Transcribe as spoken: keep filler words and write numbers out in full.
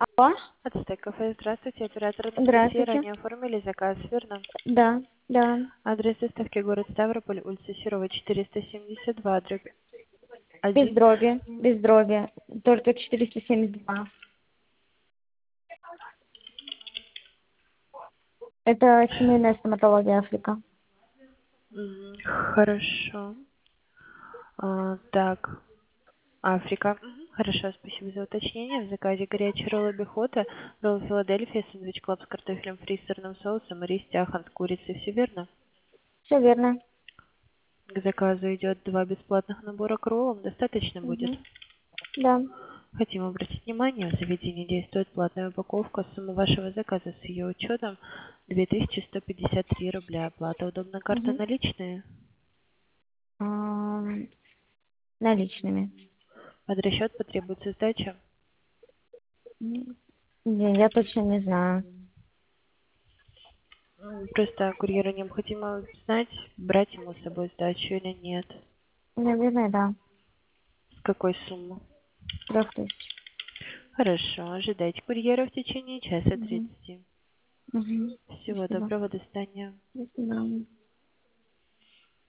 Алло? Ацтек кафе, здравствуйте, оператор Анастасия, Здравствуйте. ранее оформили заказ, верно? Да, да. Адрес доставки город Ставрополь, улица Серова, четыреста семьдесят два, дробь Без один. дроби, без дроби. Только четыреста семьдесят два. Это семейная стоматология Африка. М, Хорошо. А, так, Африка. Мгм. Хорошо, спасибо за уточнение. В заказе горячие роллы бихота, роллы Филадельфия, сэндвич клаб с картофелем фри с сырным соусом, рис тяхан с курицей. Все верно? Все верно. К заказу идет два бесплатных набора к роллам. Достаточно будет? Угу. Да. Хотим обратить внимание, в заведении действует платная упаковка. Сумма вашего заказа с ее учетом две тысячи сто пятьдесят три рубля. Оплата удобно, карта Угу. наличные. Наличными. Под расчет потребуется сдача. М, Не, я точно не знаю. М, Просто курьеру необходимо знать, брать ему с собой сдачу или нет. Наверное, да. С какой суммы. Трех тысяч. Хорошо, ожидайте курьера в течение часа Угу. тридцати. Угу. Всего Спасибо. доброго, до свидания. До свидания.